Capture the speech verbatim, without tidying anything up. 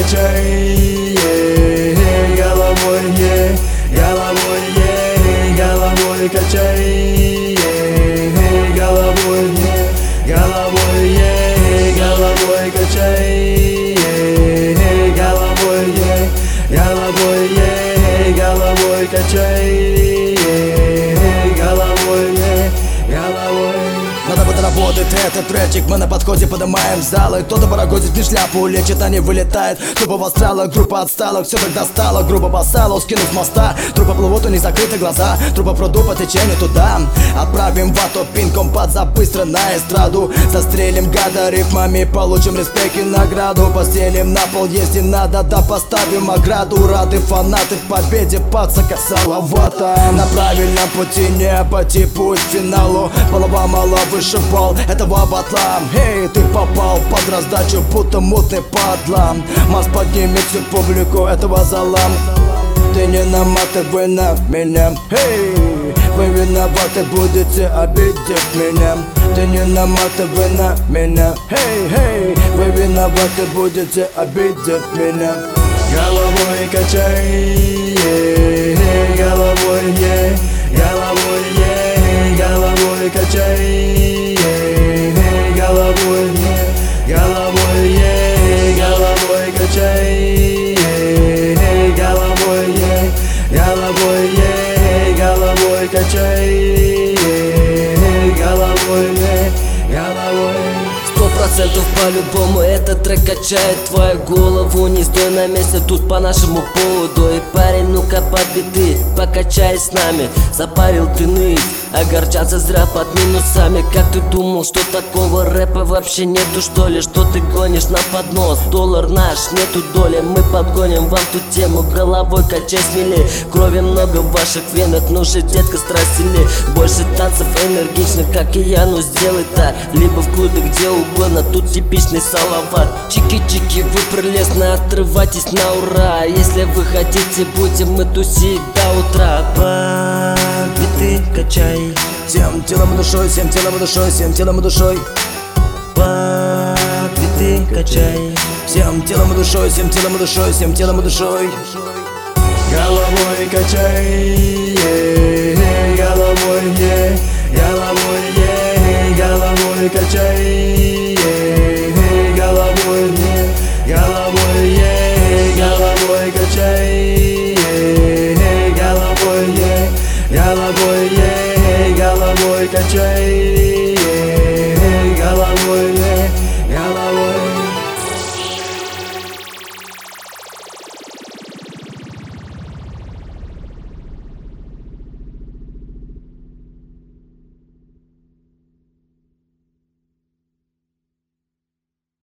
качай, е, головой, е, головой, е, головой качай, е, головой, е, головой, е, головой качай, е, головой, е, головой, е, головой качай, е, головой, е, головой. Надо будет работать этот тречик, мы на подходе поднимаем залы. Кто-то барагозит, не шляпу лечит, а не вылетает. Трупа восстала, группа отстала, все так достало. Грубо вассалов скинув с моста. Трупа плывут, у них закрыты глаза. Трупа пройду по течению туда. Отправим вату пинком под за быстро на эстраду. Застрелим гада рифмами, получим респект и награду. Постелим на пол, если надо, да поставим ограду. Рады фанаты победе, пацака Салавата. На правильном пути не пойти путь к финалу. Голова мало вышибал этого батла. Эй, ты попал под раздачу, будто мутный падлам. Масс поднимет всю публику этого зала. Ты не наматывай на меня. Эй, вы виноваты будете, обидев меня. Ты не наматывай на меня. Эй, эй, вы виноваты будете, обидев меня. Головой качай, е, головой, е, головой, е, головой качай, е, головой, е, головой, е, головой качай, е, головой, е, головой, е, головой качай, е, головой, е, головой. Сто процентов по-любому этот трек качает твою голову. Не стой на месте тут по нашему поводу. И парень, ну-ка подбиты, покачай с нами. Запарил ты ныть, огорчаться зря под минусами. Как ты думал, что такого рэпа вообще нету, что ли? Что ты гонишь на поднос? Доллар наш, нету доли. Мы подгоним вам ту тему, головой качай смелее. Крови много в ваших венах, ну же, детка, страсть сильнее. Больше танцев энергичных, как и я, ну сделай так. Либо в клубе, где угодно, тут типичный Салават. Чики-чики, вы прелестно отрывайтесь на ура. Если вы хотите, будем мы тусить до утра. Подбиты, качай. Всем телом и душой, всем телом и душой, всем телом и душой. Подбиты, качай. Всем телом и душой, всем телом и душой, всем телом и душой. Головой качай, е, головой, е, головой, е, головой качай, е, головой, е, головой, е, головой качай, е, головой, е, головой, е, головой качай.